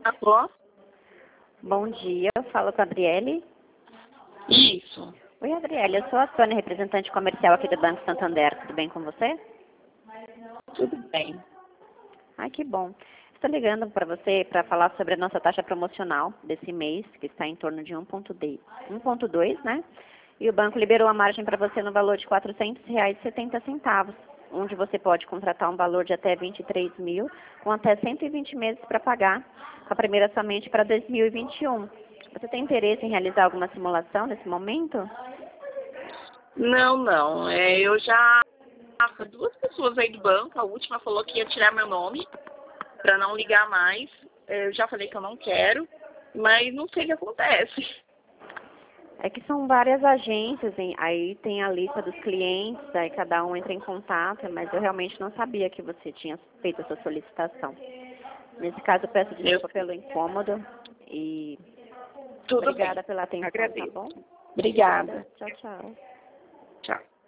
Alô? Bom dia, eu falo com a Adriele. Isso. Oi, Adriele, eu sou a Sônia, representante comercial aqui do Banco Santander. Tudo bem com você? Tudo bem. Ai, que bom. Estou ligando para você para falar sobre a nossa taxa promocional desse mês, que está em torno de 1,2, né? E o banco liberou a margem para você no valor de R$ 400,70, onde você pode contratar um valor de até 23 mil, com até 120 meses para pagar, com a primeira somente para 2021. Você tem interesse em realizar alguma simulação nesse momento? Não. Eu já... Duas pessoas aí do banco, a última falou que ia tirar meu nome para não ligar mais. Eu já falei que eu não quero, mas não sei o que acontece. É que são várias agências, hein? Aí tem a lista dos clientes, aí cada um entra em contato, mas eu realmente não sabia que você tinha feito essa solicitação. Nesse caso, eu peço Eu... desculpa pelo incômodo e Tudo bem. obrigada pela atenção, tá Agradeço. bom? Obrigada. Tchau, tchau. Tchau.